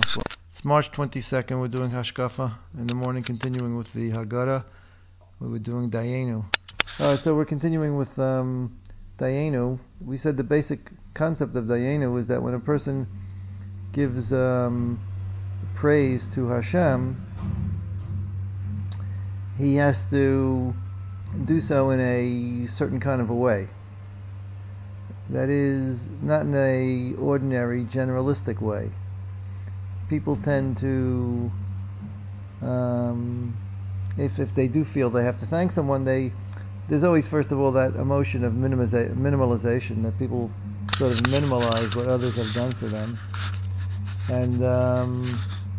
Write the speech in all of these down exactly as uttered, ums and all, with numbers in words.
It's March twenty-second. We're doing Hashkafa. In the morning, continuing with the Haggadah. We were doing Dayenu. Alright, so we're continuing with um, Dayenu. We said the basic concept of Dayenu is that when a person gives um, praise to Hashem, he has to do so in a certain kind of a way. That is, not in a ordinary, generalistic way. People tend to, um, if if they do feel they have to thank someone, they there's always, first of all, that emotion of minimiza- minimalization, that people sort of minimalize what others have done for them, and um,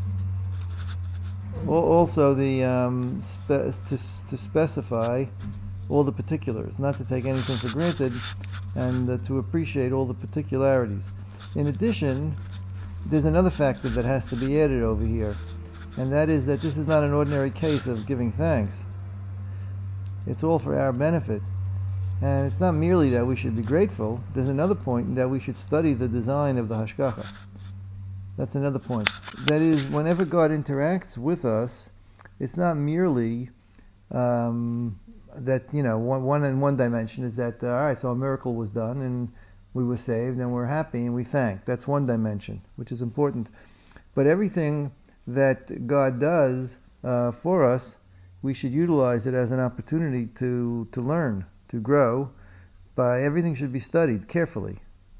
also the um, spe- to to specify all the particulars, not to take anything for granted, and uh, to appreciate all the particularities. In addition, there's another factor that has to be added over here, and that is that this is not an ordinary case of giving thanks. It's all for our benefit. And it's not merely that we should be grateful. There's another point, that we should study the design of the Hashgacha. That's another point. That is, whenever God interacts with us, it's not merely um, that, you know, one, one in one dimension is that, uh, alright, so a miracle was done and we were saved and we're happy and we thank. That's one dimension, which is important. But everything that God does uh, for us, we should utilize it as an opportunity to, to learn, to grow. By everything should be studied carefully.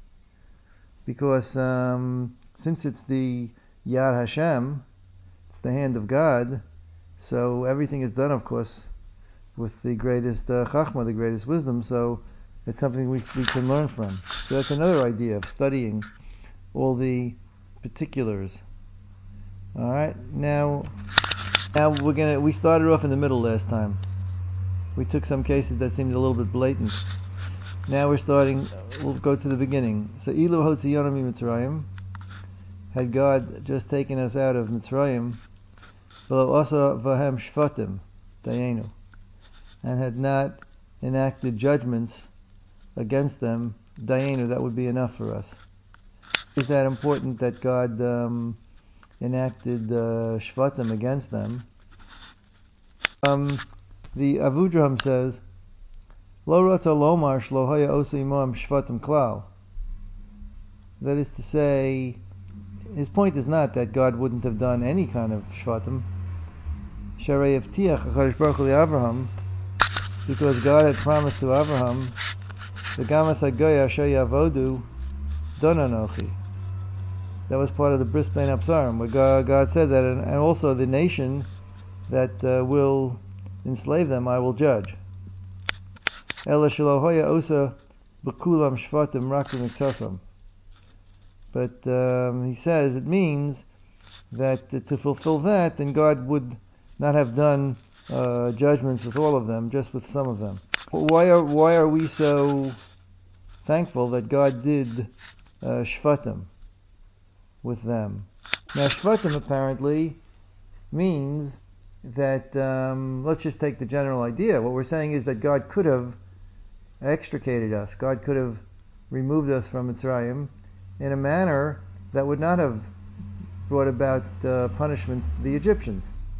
Because um, since it's the Yad Hashem, it's the hand of God, so everything is done, of course, with the greatest uh, Chachma, the greatest wisdom, so it's something we, we can learn from. So that's another idea of studying all the particulars. Alright, now now we're gonna we started off in the middle last time. We took some cases that seemed a little bit blatant. Now we're starting, we'll go to the beginning. So Ilu Hotziyonu Mitzrayim, had God just taken us out of Mitzrayim, V'lo asa vahem shvatim, Dayenu, and had not enacted judgments against them, Dayenu, that would be enough for us. Is that important that God um, enacted uh, shvatim against them? Um, the Avudraham says, Lo rata lomar shlo haya osa imoam shvatim klal. That is to say, his point is not that God wouldn't have done any kind of shvatim. Sharei yavtiach HaKadosh Baruch Hu Avraham, because God had promised to Avraham, V'gamas hagoya asher yavodu donanochi. That was part of the Bris Bein Absarim, where God, God said that, and, and also the nation that uh, will enslave them, I will judge. Ela shelo haya osa b'kulam shvatim rak b'miktasam. But um, he says it means that uh, to fulfill that, then God would not have done uh, judgments with all of them, just with some of them. Why are why are we so thankful that God did uh, shvatim with them? Now shvatim apparently means that, um, let's just take the general idea. What we're saying is that God could have extricated us. God could have removed us from Mitzrayim in a manner that would not have brought about uh, punishments to the Egyptians.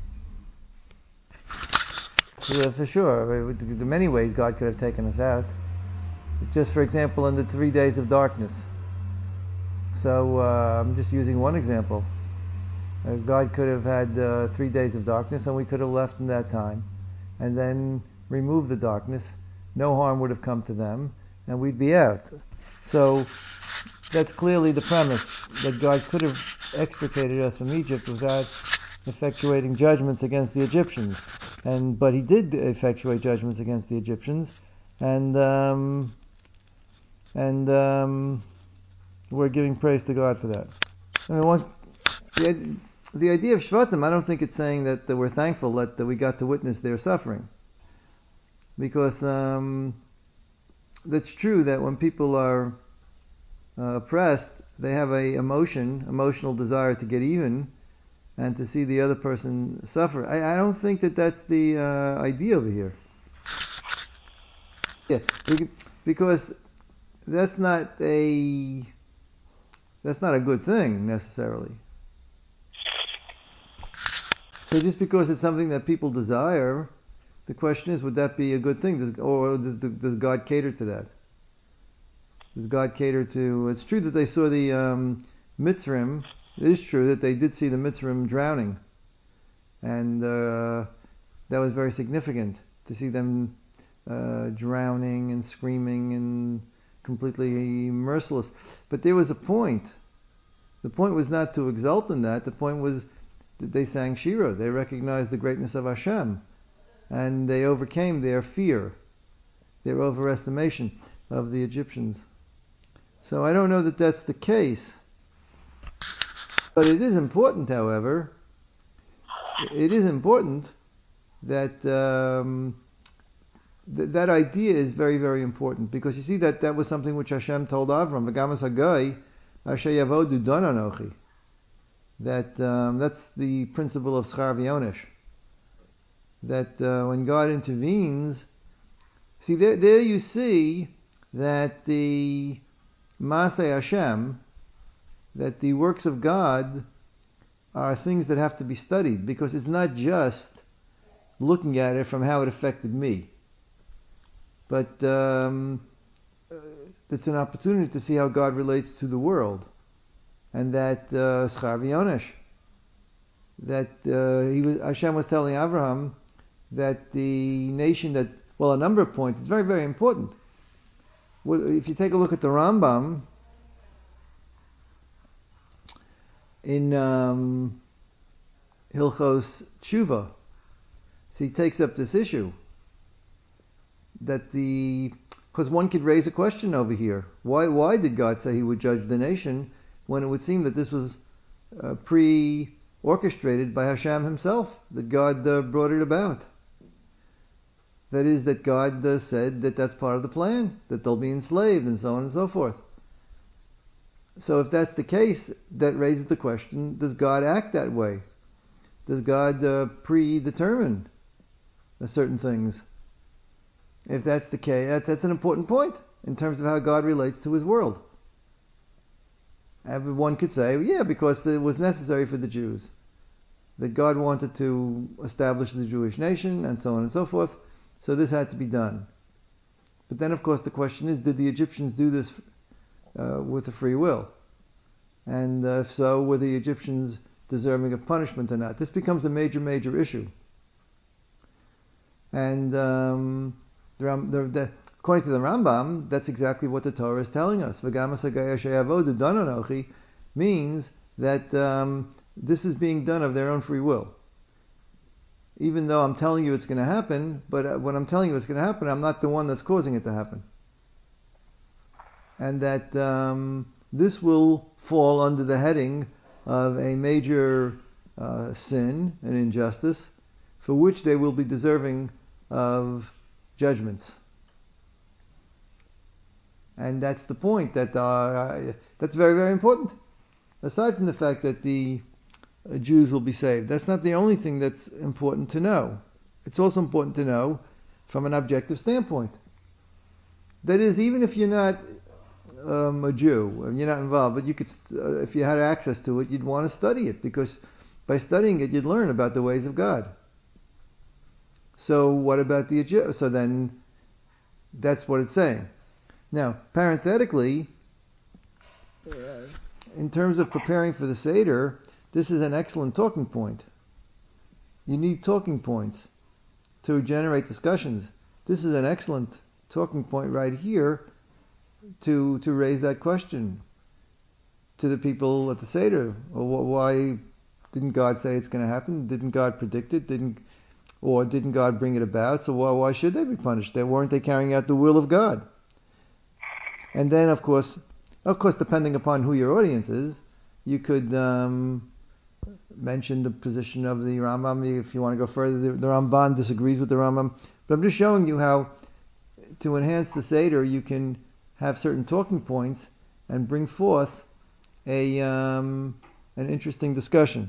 So, for sure, in many ways God could have taken us out. Just for example, in the three days of darkness. So uh, I'm just using one example. Uh, God could have had uh, three days of darkness, and we could have left in that time, and then removed the darkness. No harm would have come to them, and we'd be out. So that's clearly the premise, that God could have extricated us from Egypt without effectuating judgments against the Egyptians. And but He did effectuate judgments against the Egyptians, and um, and um, we're giving praise to God for that. I mean, one, the, the idea of Shvatim, I don't think it's saying that, that we're thankful that, that we got to witness their suffering, because um, that's true that when people are uh, oppressed, they have a emotion, emotional desire to get even, and to see the other person suffer. I, I don't think that that's the uh, idea over here. Yeah, because that's not a that's not a good thing necessarily. So just because it's something that people desire, the question is, would that be a good thing? Does, or does, does God cater to that? Does God cater to... It's true that they saw the um, Mitzrim. It is true that they did see the Mitzrim drowning. And uh, that was very significant to see them uh, drowning and screaming and completely merciless. But there was a point. The point was not to exult in that. The point was that they sang Shira. They recognized the greatness of Hashem. And they overcame their fear, their overestimation of the Egyptians. So I don't know that that's the case. But it is important, however, it is important that um, th- that idea is very, very important, because you see that that was something which Hashem told Avram, V'gamas Hagai, Asher Yavodu Don Anochi. That um, that's the principle of Schar V'yonesh. That uh, when God intervenes, see there, there you see that the Masei Hashem, that the works of God are things that have to be studied, because it's not just looking at it from how it affected me, but um, it's an opportunity to see how God relates to the world, and that uh, Schar V'yonesh, that uh, he was, Hashem was telling Abraham that the nation that, well, a number of points, it's very, very important. If you take a look at the Rambam in um, Hilchos Tshuva, so he takes up this issue that the, because one could raise a question over here. Why why did God say he would judge the nation when it would seem that this was uh, pre-orchestrated by Hashem himself, that God uh, brought it about? That is, that God uh, said that that's part of the plan, that they'll be enslaved and so on and so forth. So if that's the case, that raises the question, does God act that way? Does God uh, predetermine uh, certain things? If that's the case, that's, that's an important point in terms of how God relates to his world. Everyone could say, yeah, because it was necessary for the Jews, that God wanted to establish the Jewish nation and so on and so forth, so this had to be done. But then, of course, the question is, did the Egyptians do this uh, with a free will? And uh, if so, were the Egyptians deserving of punishment or not? This becomes a major, major issue. And um, the, the, the, according to the Rambam, that's exactly what the Torah is telling us. V'gamas hagaya sheyavodu don anochi means that um, this is being done of their own free will. Even though I'm telling you it's going to happen, but uh, when I'm telling you it's going to happen, I'm not the one that's causing it to happen. And that um, this will fall under the heading of a major uh, sin, an injustice, for which they will be deserving of judgments. And that's the point, that uh, that's very, very important. Aside from the fact that the uh, Jews will be saved, that's not the only thing that's important to know. It's also important to know from an objective standpoint. That is, even if you're not um, a Jew and you're not involved, but you could, uh, if you had access to it, you'd want to study it, because by studying it, you'd learn about the ways of God. So what about the Egyptians? So then, that's what it's saying. Now, parenthetically, in terms of preparing for the Seder, this is an excellent talking point. You need talking points to generate discussions. This is an excellent talking point right here to to raise that question to the people at the Seder. Well, why didn't God say it's going to happen? Didn't God predict it? Didn't or didn't God bring it about? So why, why should they be punished? They weren't they carrying out the will of God? And then, of course, of course, depending upon who your audience is, you could um, mention the position of the Rambam. If you want to go further, the, the Ramban disagrees with the Rambam. But I'm just showing you how, to enhance the Seder, you can have certain talking points and bring forth a um, an interesting discussion.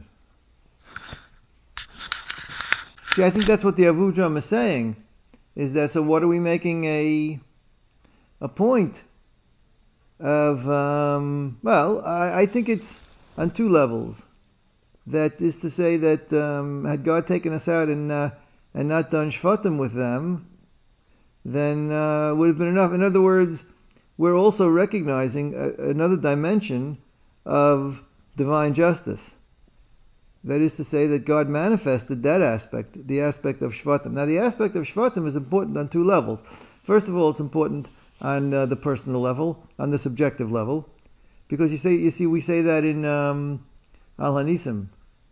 See, I think that's what the Avudraham is saying. Is that, so what are we making a a point of, um, well, I, I think it's on two levels. That is to say that um, had God taken us out and uh, and not done shvatim with them, then uh, would have been enough. In other words, we're also recognizing a, another dimension of divine justice. That is to say that God manifested that aspect, the aspect of shvatim. Now, the aspect of shvatim is important on two levels. First of all, it's important on uh, the personal level, on the subjective level, because you say, you see, we say that in um, Al Hanisim,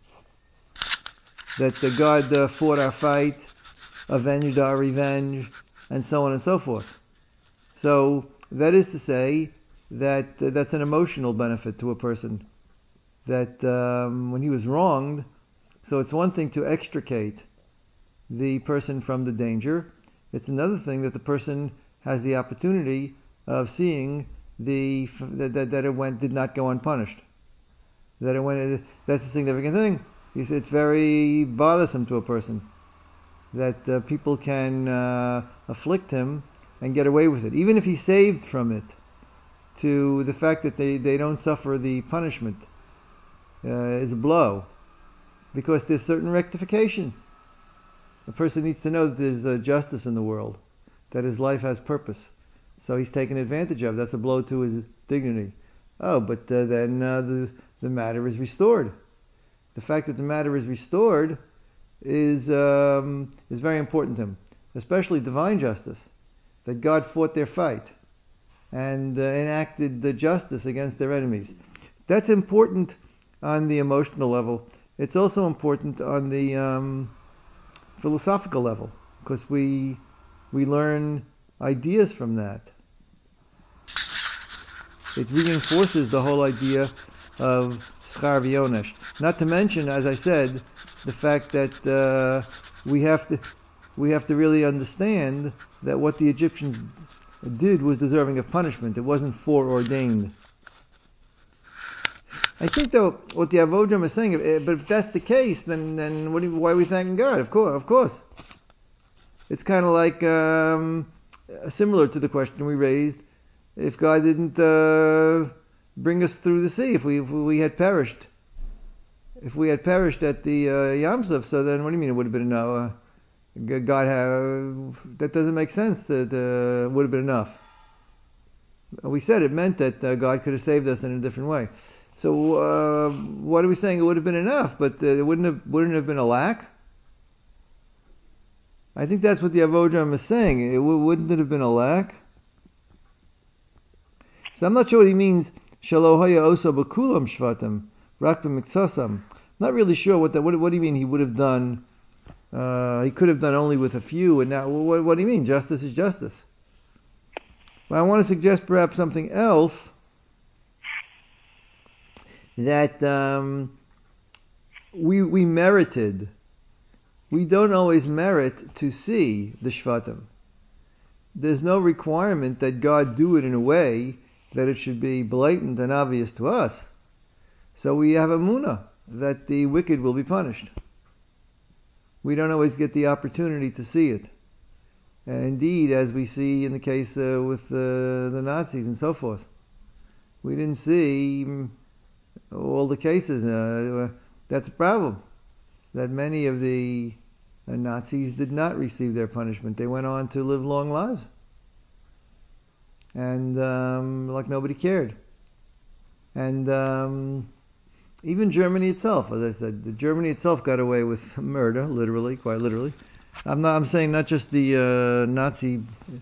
that uh, God uh, fought our fight, avenged our revenge, and so on and so forth. So that is to say that uh, that's an emotional benefit to a person. That um, when he was wronged, so it's one thing to extricate the person from the danger. It's another thing that the person has the opportunity of seeing the that, that, that it went did not go unpunished. That it went. That's a significant thing. It's very bothersome to a person that uh, people can uh, afflict him and get away with it, even if he's saved from it, to the fact that they, they don't suffer the punishment uh, is a blow, because there's certain rectification. A person needs to know that there's uh, justice in the world, that his life has purpose. So he's taken advantage of. That's a blow to his dignity. Oh, but uh, then uh, the, the matter is restored. The fact that the matter is restored is um, is very important to him, especially divine justice, that God fought their fight and uh, enacted the justice against their enemies. That's important on the emotional level. It's also important on the um, philosophical level, because we we learn ideas from that. It reinforces the whole idea of schar v'yonesh. Not to mention, as I said, the fact that uh, we have to we have to really understand that what the Egyptians did was deserving of punishment. It wasn't foreordained. I think, though, what the Avodim is saying, but if that's the case, then then what do you, why are we thanking God? Of course, of course. It's kind of like um, similar to the question we raised: if God didn't uh, bring us through the sea, if we if we had perished, if we had perished at the uh, Yam Suf, so then what do you mean it would have been enough? Uh, God had, that doesn't make sense. That uh, would have been enough. We said it meant that uh, God could have saved us in a different way. So uh, what are we saying? It would have been enough, but uh, it wouldn't have wouldn't have been a lack. I think that's what the Avodim is saying. It w- wouldn't it have been a lack? So I'm not sure what he means. Shelo haya osa b'kulam shvatim rak b'miktsasam. Not really sure what that. What, what do you mean he would have done? Uh, he could have done only with a few, and now what, what do you mean? Justice is justice. Well, I want to suggest perhaps something else. That um, we we merited. We don't always merit to see the Shvatim. There's no requirement that God do it in a way that it should be blatant and obvious to us. So we have a emunah that the wicked will be punished. We don't always get the opportunity to see it. And indeed, as we see in the case uh, with uh, the Nazis and so forth, we didn't see all the cases. Uh, that's a problem. That many of the uh, Nazis did not receive their punishment. They went on to live long lives. And um, like nobody cared. And um, even Germany itself, as I said, the Germany itself got away with murder, literally, quite literally. I'm not. I'm saying not just the uh, Nazi,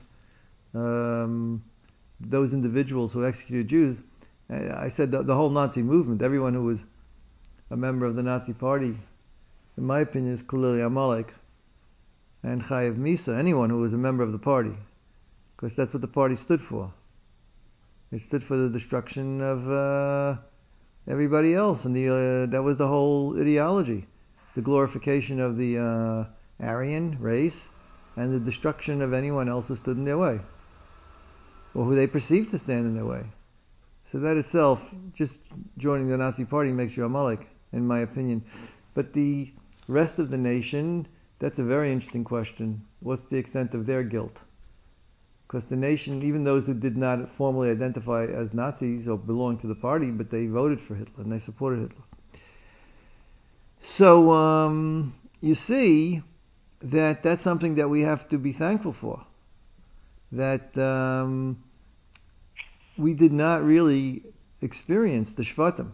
um, those individuals who executed Jews. I said the, the whole Nazi movement, everyone who was a member of the Nazi party, in my opinion, is clearly Amalek and Chayev Misa, anyone who was a member of the party, because that's what the party stood for. It stood for the destruction of uh, everybody else, and the uh, that was the whole ideology, the glorification of the uh, Aryan race, and the destruction of anyone else who stood in their way, or who they perceived to stand in their way. So that itself, just joining the Nazi party, makes you Amalek, in my opinion. But the rest of the nation, that's a very interesting question. What's the extent of their guilt? Because the nation, even those who did not formally identify as Nazis or belong to the party, but they voted for Hitler and they supported Hitler. So um, you see that that's something that we have to be thankful for. That um, we did not really experience the Shvatim.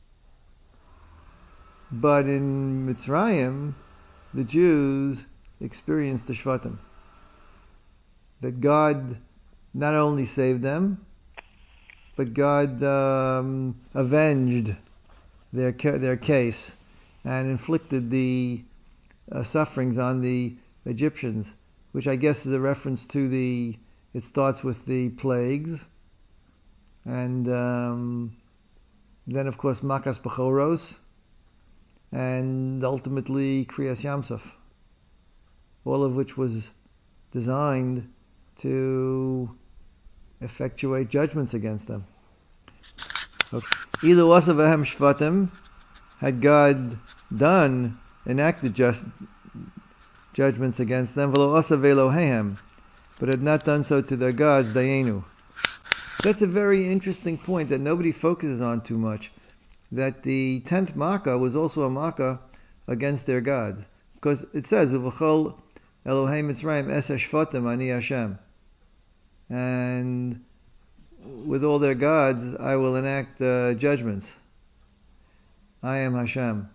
But in Mitzrayim, the Jews experienced the Shvatim. That God not only saved them, but God um, avenged their their case and inflicted the uh, sufferings on the Egyptians, which I guess is a reference to the. It starts with the plagues, and um, then of course Makas Bechoros, and ultimately Kriyas Yamsuf, all of which was designed to effectuate judgments against them. Either Wasav Shvatim, had God done, enacted just judgments against them, Velo Asav Eloheim, but had not done so to their gods, Dayenu. That's a very interesting point that nobody focuses on too much, that the tenth Makkah was also a Makkah against their gods. Because it says, Uvachol Elohei Mitzrayim es Shvatim ani Hashem. And with all their gods, I will enact uh, judgments. I am Hashem.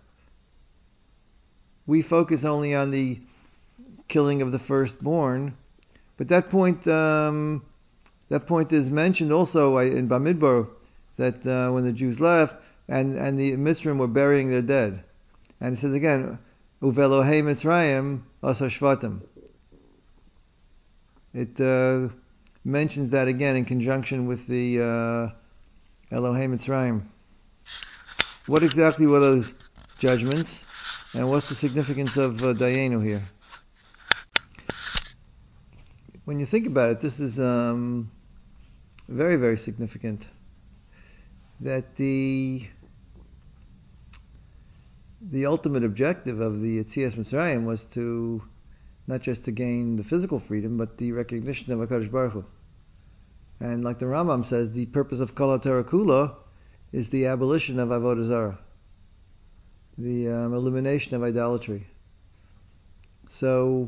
We focus only on the killing of the firstborn, but that point, um, that point is mentioned also in Bamidbar, that uh, when the Jews left, and, and the Mitzrayim were burying their dead. And it says again, Uvelohei Mitzrayim asa Shvatim. It uh, mentions that again in conjunction with the uh, Elohei Mitzrayim. What exactly were those judgments, and what's the significance of uh, Dayenu here? When you think about it, this is um, very, very significant. That the the ultimate objective of the Yetzias Mitzrayim was to not just to gain the physical freedom, but the recognition of HaKadosh Baruch Hu. And like the Rambam says, the purpose of Kol HaTorah Kula is the abolition of Avodah Zarah, the um, elimination of idolatry. So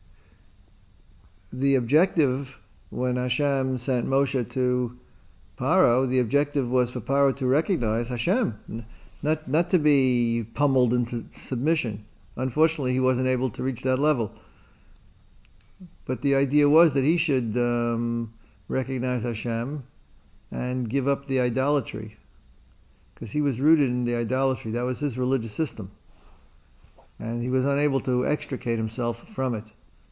the objective, when Hashem sent Moshe to Paro, the objective was for Paro to recognize Hashem, not not to be pummeled into submission. Unfortunately, he wasn't able to reach that level. But the idea was that he should um, recognize Hashem and give up the idolatry, because he was rooted in the idolatry. That was his religious system, and he was unable to extricate himself from it.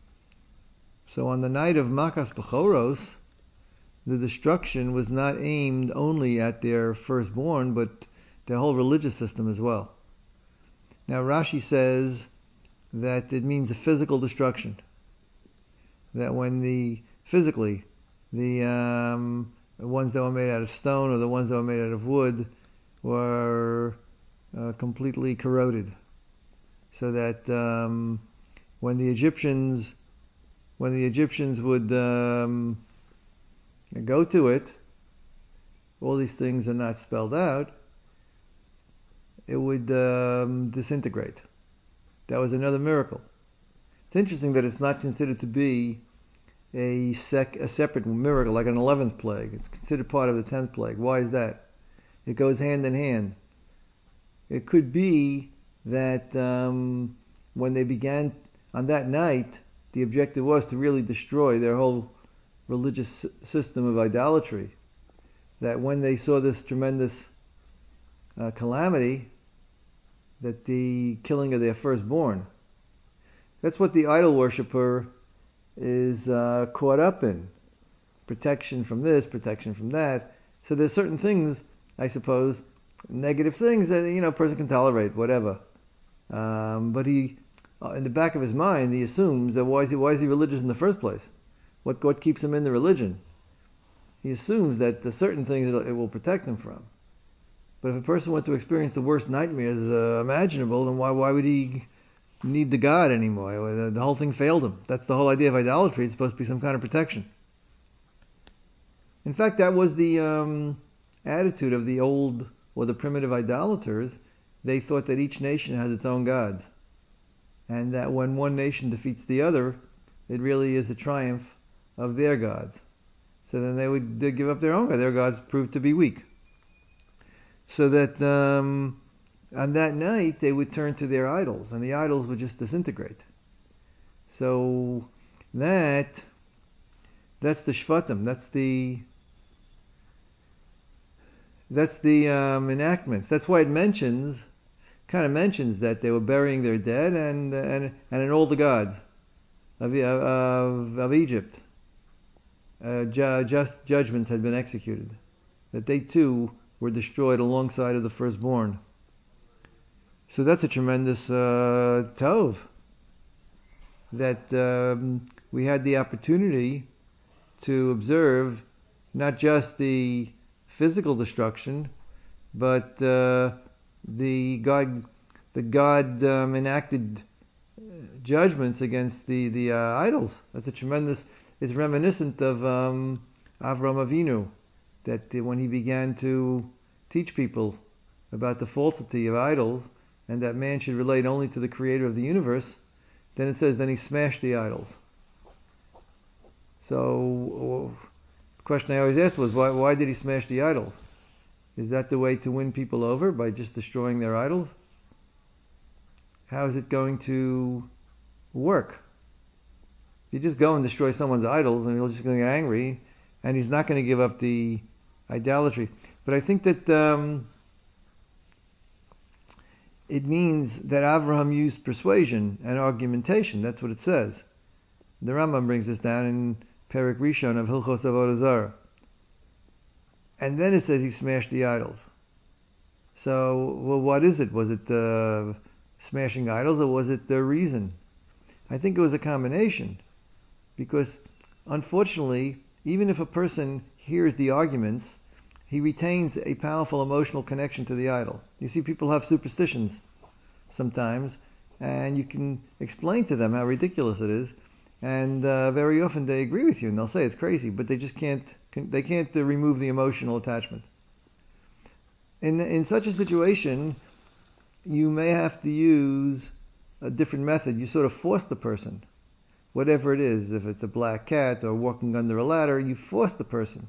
So on the night of Makas Bechoros, the destruction was not aimed only at their firstborn, but their whole religious system as well. Now Rashi says that it means a physical destruction. That when the, physically, the um, ones that were made out of stone or the ones that were made out of wood were uh, completely corroded. So that um, when the Egyptians, when the Egyptians would um, go to it, all these things are not spelled out, it would um, disintegrate. That was another miracle. It's interesting that it's not considered to be a, sec, a separate miracle, like an eleventh plague. It's considered part of the tenth plague. Why is that? It goes hand in hand. It could be that um, when they began, on that night, the objective was to really destroy their whole religious system of idolatry. That when they saw this tremendous uh, calamity, that the killing of their firstborn, that's what the idol worshipper is uh, caught up in. Protection from this, protection from that. So there's certain things, I suppose, negative things that, you know, a person can tolerate, whatever. Um, but he, uh, in the back of his mind, he assumes that why is he, why is he religious in the first place? What what keeps him in the religion? He assumes that the certain things it will protect him from. But if a person went to experience the worst nightmares uh, imaginable, then why why would he need the God anymore? The whole thing failed him. That's the whole idea of idolatry. It's supposed to be some kind of protection. In fact, that was the um, attitude of the old or the primitive idolaters, they thought that each nation has its own gods, and that when one nation defeats the other, it really is a triumph of their gods. So then they would they'd give up their own god. Their gods proved to be weak. So that um, on that night they would turn to their idols, and the idols would just disintegrate. So that that's the Shvatim. That's the that's the um, enactments. That's why it mentions, kind of mentions that they were burying their dead, and and and in all the gods of of, of Egypt, uh, ju- just judgments had been executed. That they too were destroyed alongside of the firstborn. So that's a tremendous uh, tov. That um, we had the opportunity to observe not just the physical destruction, but uh, the God, the God um, enacted judgments against the the uh, idols. That's a tremendous. It's reminiscent of um, Avram Avinu, that when he began to teach people about the falsity of idols and that man should relate only to the Creator of the universe, then it says, then he smashed the idols. So, the question I always asked was, why, why did he smash the idols? Is that the way to win people over, by just destroying their idols? How is it going to work? You just go and destroy someone's idols, and he's just going to get angry, and he's not going to give up the idolatry. But I think that um, it means that Avraham used persuasion and argumentation. That's what it says. The Rambam brings this down in Perek Rishon of Hilchos Avodah Zarah. And then it says he smashed the idols. So, well, what is it? Was it uh, smashing idols, or was it the reason? I think it was a combination. Because, unfortunately, even if a person hears the arguments, he retains a powerful emotional connection to the idol. You see, people have superstitions sometimes, and you can explain to them how ridiculous it is, and uh, very often they agree with you, and they'll say it's crazy, but they just can't they can't uh, remove the emotional attachment. In in such a situation, you may have to use a different method. You sort of force the person, whatever it is. If it's a black cat or walking under a ladder, you force the person,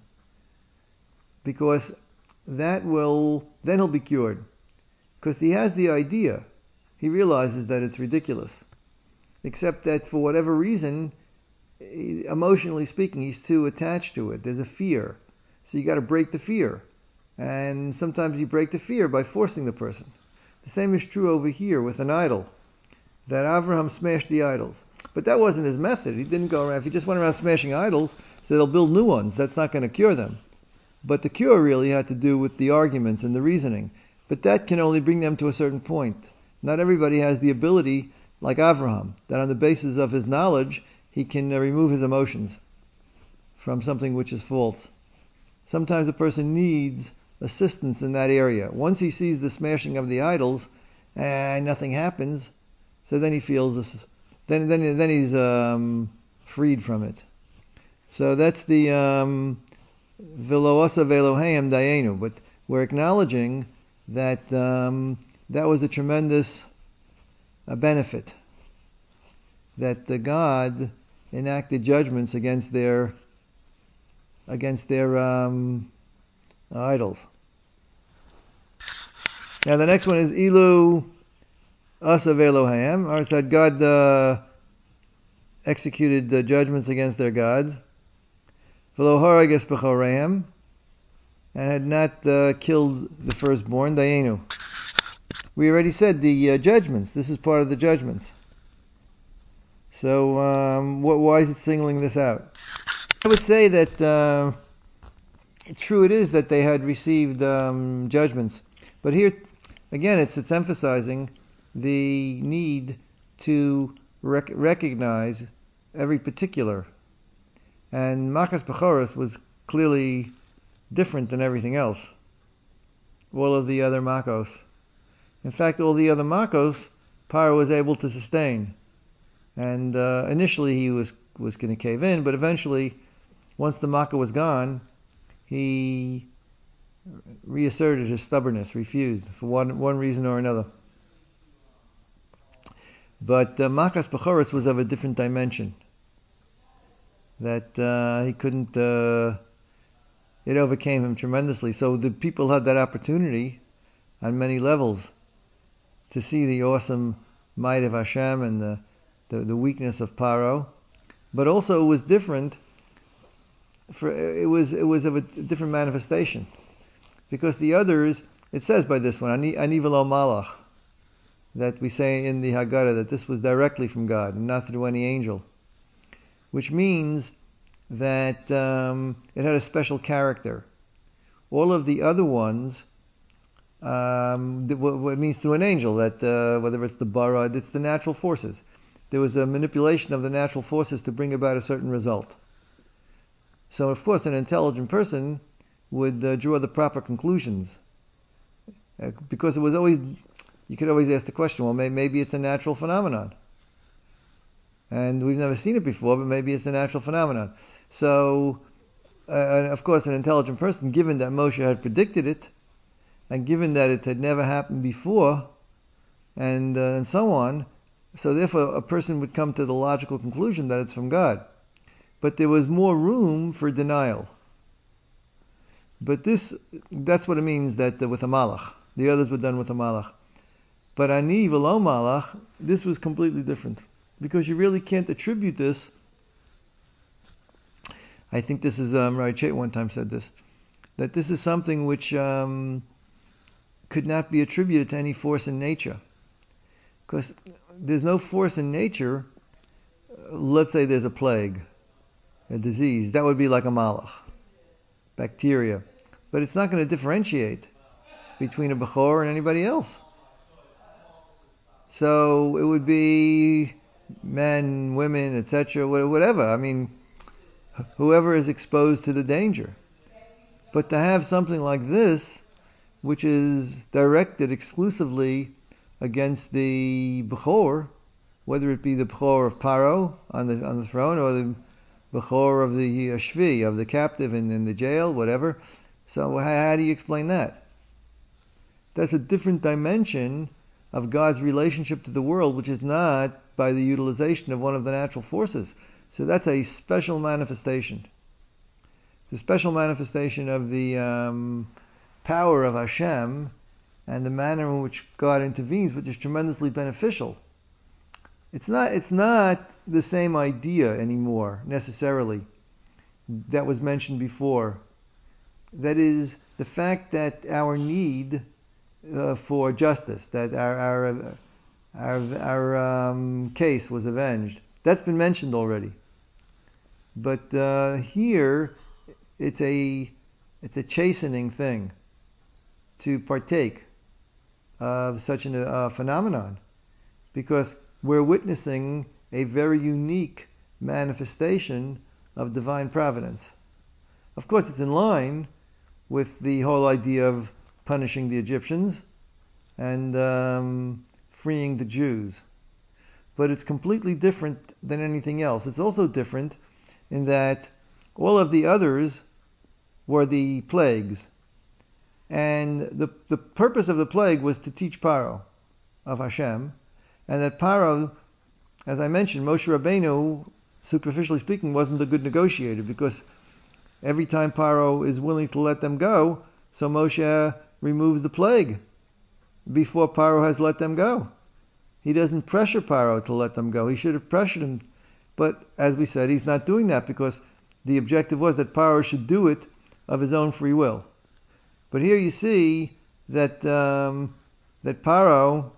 because that will, then he'll be cured. Because he has the idea. He realizes that it's ridiculous. Except that for whatever reason, emotionally speaking, he's too attached to it. There's a fear. So you got to break the fear. And sometimes you break the fear by forcing the person. The same is true over here with an idol. That Avraham smashed the idols. But that wasn't his method. He didn't go around, if he just went around smashing idols, so they'll build new ones. That's not going to cure them. But the cure really had to do with the arguments and the reasoning. But that can only bring them to a certain point. Not everybody has the ability, like Avraham, that on the basis of his knowledge, he can uh, remove his emotions from something which is false. Sometimes a person needs assistance in that area. Once he sees the smashing of the idols and nothing happens, so then he feels this. Then then then he's um, freed from it. So that's the um, V'lo osav Eloheim dayenu. But we're acknowledging that um, that was a tremendous uh, benefit. That the God enacted judgments against their against their um, idols. Now the next one is Ilu Asav Eloheim, or said God uh, executed uh, judgments against their gods. V'lo harages b'choreim, and had not uh, killed the firstborn, Dayenu. We already said the uh, judgments. This is part of the judgments. So um, what, why is it singling this out? I would say that uh, true it is that they had received um, judgments, but here again it's it's emphasizing the need to rec- recognize every particular. And Makas Bechoros was clearly different than everything else. All of the other Makos. In fact, all the other Makos, Paro was able to sustain. And uh, initially he was, was going to cave in, but eventually, once the Makkah was gone, he reasserted his stubbornness, refused for one one reason or another. But uh, Makas Bechoros was of a different dimension. That uh, he couldn't. Uh, it overcame him tremendously. So the people had that opportunity on many levels to see the awesome might of Hashem and the the, the weakness of Paro. But also it was different. For it was it was of a different manifestation, because the others, it says by this one, Ani Ani v'lo malach, that we say in the Haggadah that this was directly from God and not through any angel, which means that um, it had a special character. All of the other ones, um, what it means through an angel, that uh, whether it's the bara, it's the natural forces. There was a manipulation of the natural forces to bring about a certain result. So, of course, an intelligent person would uh, draw the proper conclusions, uh, because it was always, you could always ask the question, well, may, maybe it's a natural phenomenon. And we've never seen it before, but maybe it's a natural phenomenon. So, uh, of course, an intelligent person, given that Moshe had predicted it, and given that it had never happened before, and, uh, and so on, so therefore a person would come to the logical conclusion that it's from God. But there was more room for denial. But this, that's what it means that uh, with a malach. The others were done with a malach. But ani v'lo malach, this was completely different. Because you really can't attribute this. I think this is, um, Rai Chet one time said this, that this is something which um, could not be attributed to any force in nature. Because there's no force in nature. Let's say there's a plague, a disease, that would be like a malach, bacteria. But it's not going to differentiate between a Bechor and anybody else. So it would be men, women, et cetera, whatever. I mean, whoever is exposed to the danger. But to have something like this, which is directed exclusively against the Bechor, whether it be the Bechor of Paro on the on the throne, or the Bechor of the uh, Shvi, of the captive in, in the jail, whatever. So how, how do you explain that? That's a different dimension of God's relationship to the world, which is not by the utilization of one of the natural forces. So that's a special manifestation. It's a special manifestation of the um, power of Hashem and the manner in which God intervenes, which is tremendously beneficial. It's not, it's not the same idea anymore, necessarily, that was mentioned before. That is, the fact that our need uh, for justice, that our our our, our um, case was avenged, that's been mentioned already. But uh, here, it's a it's a chastening thing to partake of such a uh, phenomenon, because we're witnessing a very unique manifestation of divine providence. Of course, it's in line with the whole idea of punishing the Egyptians and um, freeing the Jews. But it's completely different than anything else. It's also different in that all of the others were the plagues. And the the purpose of the plague was to teach Paro of Hashem, and that Paro, as I mentioned, Moshe Rabbeinu, superficially speaking, wasn't a good negotiator, because every time Paro is willing to let them go, so Moshe removes the plague before Paro has let them go. He doesn't pressure Paro to let them go. He should have pressured him. But as we said, he's not doing that, because the objective was that Paro should do it of his own free will. But here you see that um, that Paro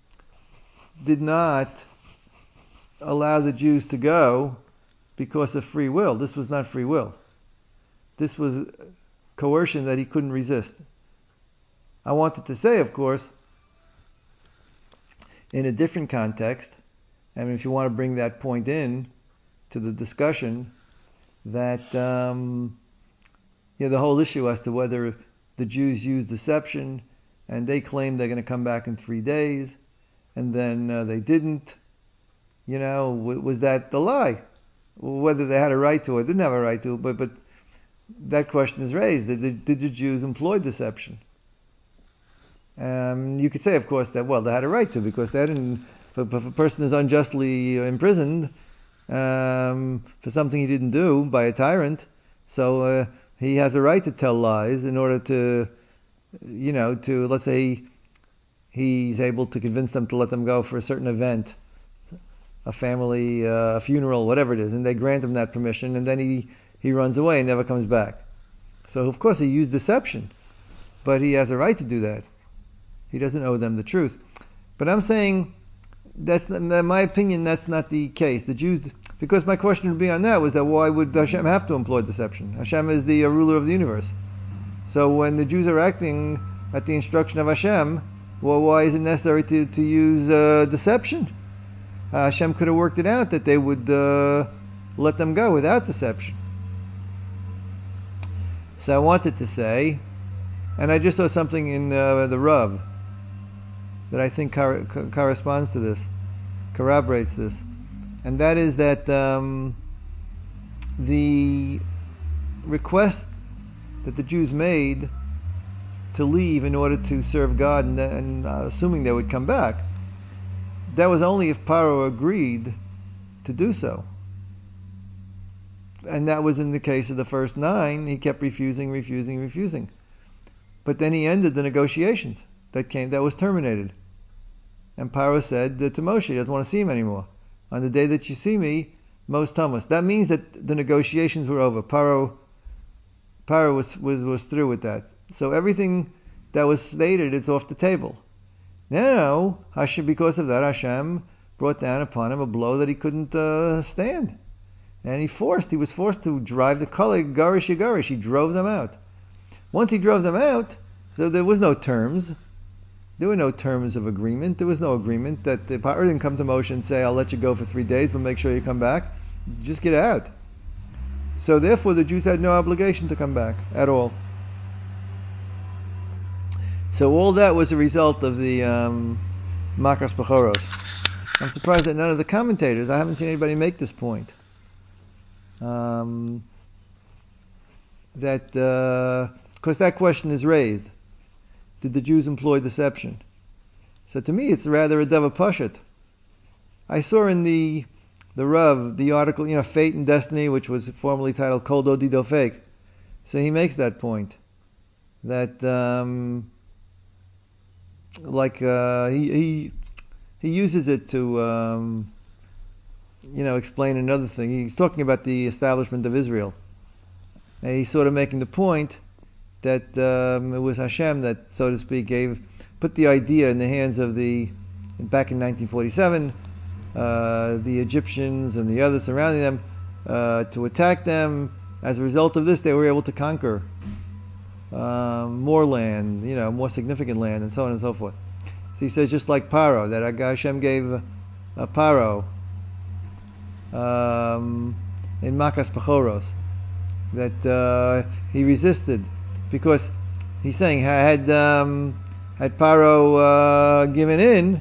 did not allow the Jews to go because of free will. This was not free will. This was coercion that he couldn't resist. I wanted to say, of course, in a different context, and if you want to bring that point in to the discussion, that um, you know, the whole issue as to whether the Jews used deception, and they claimed they're going to come back in three days, and then uh, they didn't. You know, w- was that the lie? Whether they had a right to it, didn't have a right to it, but but that question is raised. Did, did the Jews employ deception? Um, you could say, of course, that, well, they had a right to, because they didn't, if, if a person is unjustly imprisoned um, for something he didn't do by a tyrant, so uh, he has a right to tell lies in order to, you know, to, let's say, he's able to convince them to let them go for a certain event, a family, uh, a funeral, whatever it is, and they grant him that permission, and then he, he runs away and never comes back. So, of course, he used deception, but he has a right to do that. He doesn't owe them the truth. But I'm saying, that's not, in my opinion, that's not the case. The Jews, because my question would be on that was that why would Hashem have to employ deception? Hashem is the uh, ruler of the universe. So when the Jews are acting at the instruction of Hashem, well, why is it necessary to, to use uh, deception? Uh, Hashem could have worked it out that they would uh, let them go without deception. So I wanted to say, and I just saw something in uh, the Rav that I think cor- co- corresponds to this, corroborates this, and that is that um, the request that the Jews made to leave in order to serve God, and, and uh, assuming they would come back, that was only if Paro agreed to do so. And that was in the case of the first nine. He kept refusing, refusing, refusing. But then he ended the negotiations that came, that was terminated. And Paro said to Moshe, he doesn't want to see him anymore. On the day that you see me, Mos Thomas. That means that the negotiations were over. Paro, Paro was, was, was through with that. So everything that was stated, it's off the table. Now, Hashem, because of that, Hashem brought down upon him a blow that he couldn't uh, stand. And he forced, he was forced to drive the Kali, Garish Garish. He drove them out. Once he drove them out, so there was no terms. There were no terms of agreement. There was no agreement that the Paro didn't come to Moshe and say, I'll let you go for three days, but make sure you come back. Just get out. So therefore the Jews had no obligation to come back at all. So all that was a result of the um, Makas Bechoros. I'm surprised that none of the commentators, I haven't seen anybody make this point. Um, that, because uh, that question is raised. Did the Jews employ deception? So to me it's rather a Dava Pashat. I saw in the the Rav, the article, you know, Fate and Destiny, which was formerly titled Kol Do Dido Fake. So he makes that point. That, um, like, uh, he, he he uses it to, um, you know, explain another thing. He's talking about the establishment of Israel. And he's sort of making the point that um, it was Hashem that, so to speak, gave, put the idea in the hands of the, back in nineteen forty-seven, uh, the Egyptians and the others surrounding them, uh, to attack them. As a result of this, they were able to conquer um, more land, you know, more significant land, and so on and so forth. So he says, just like Paro, that Hashem gave uh, Paro um, in Makas Bechoros, that uh, he resisted. Because he's saying, had um, had Paro uh, given in,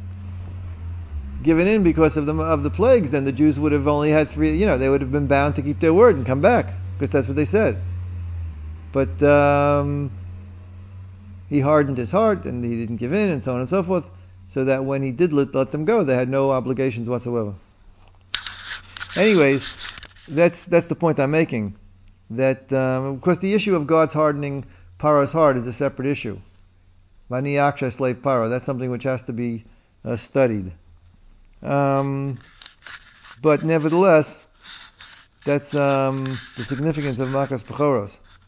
given in because of the of the plagues, then the Jews would have only had three. You know, they would have been bound to keep their word and come back, because that's what they said. But um, he hardened his heart and he didn't give in, and so on and so forth. So that when he did let, let them go, they had no obligations whatsoever. Anyways, that's that's the point I'm making. That, um, of course, the issue of God's hardening Paro's heart is a separate issue. Vani Yaksha slave Paro, that's something which has to be uh, studied. Um, but nevertheless, that's um, the significance of Makas Bechoros.